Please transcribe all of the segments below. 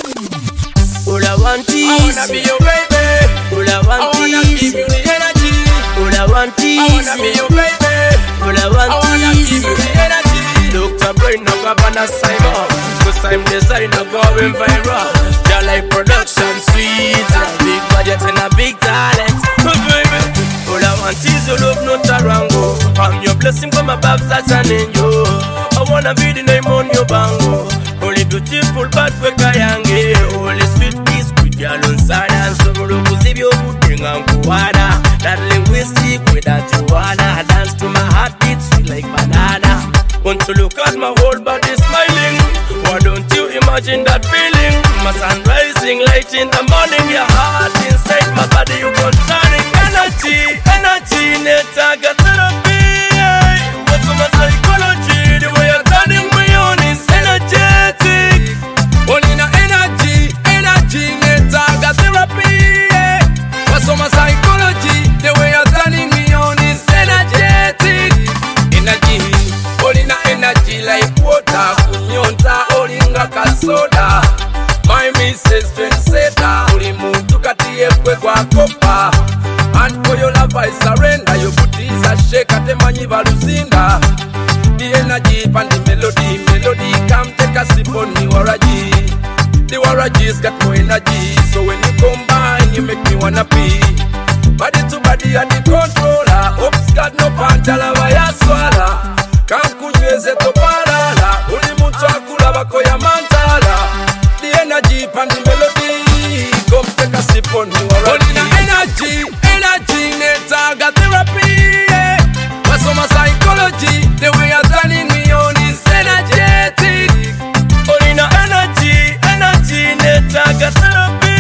All I want is I wanna be your baby. All I I want wanna is give you the energy. All I want I wanna be is your baby. All I I want wanna give you the energy. Dr. Brain no Gavana Simon, cause I'm designer going viral. Just like production sweet, big budget and a big talent. Oh, baby, all I want is your love, not a rango. I'm your blessing from above, that's an angel. I wanna be the name on your bango. Only beautiful but we kayange. Only sweet peace with your own silence. So we look as if you're putting on kuwana. That linguistic with that you wanna dance to my heartbeat sweet like banana. Want to look at my whole body smiling. Why don't you imagine that feeling? My sun rising, light in the morning. Your heart inside my body, you concerning. Energy, energy, netaga therapy. What's my psychology? The way you're turning me on is energetic. Only na energy, energy, netaga therapy. What's my psychology? The way you're turning me on is energetic. Energy, only na energy like water. Kunyonta olinga kasoda. My missus trendsetter. Uli muntu katiye kwe kwa kopa. And for your love I surrender. Your booty is a shake atemanyi baluzinda. The energy and the melody, melody come take a sip on the waraji. The waraji's got more energy, so when you combine, you make me wanna be. Body to body and the controller. Oops, got no pantala vaya swala. Kankunyweze topalala. Uli muntu akula bako ya mantala. The energy and the melody come take a sip on the waraji. Only na energy, energy, netaga therapy. What's on my psychology? The way you're turning me on is energetic. Only na energy, energy, netaga therapy.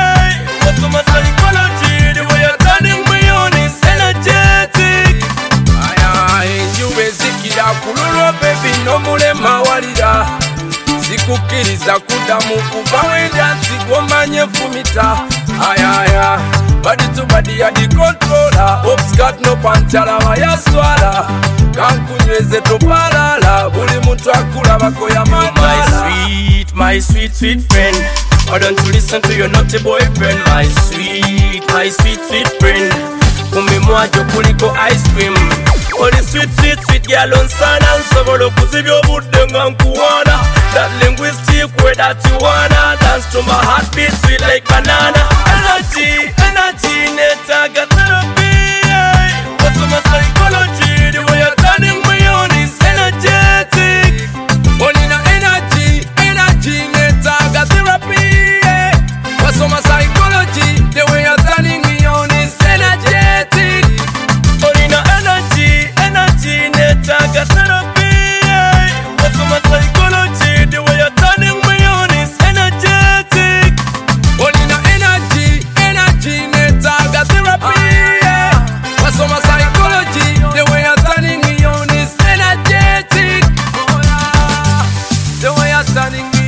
What's on my psychology? The way you're turning me on is energetic. Njuwezikira kululwo baby n'omulema walira. Sikukiriza kuddamu kuva wenda nti gw'omanye fumita. Ayaya, body to body ya the controller. Oops, got no pantala bayaswala. Kankunyweze topalala. Buli muntu akulabako ya mantala. My sweet, sweet friend. Why don't you listen to your naughty boyfriend? My sweet, sweet friend. Kumimwajo kuliko ice cream. Only sweet, sweet, sweet girl on sun and sobolo kuzibyo budenga nkuwana. That linguistic way that you wanna dance to my heartbeat sweet like banana. Energy, energy, netaga therapy. What's my psychology? The way you're turning me on is energetic. Only na energy, energy, netaga therapy. What's on my psychology? The way you're turning me on is energetic. Only na energy, energy, netaga therapy. What's my psychology? The way you're turning me on is energetic. Only na energy, energy, netaga therapy. What's on my psychology? The way you're turning me on is energetic. The way you're turning me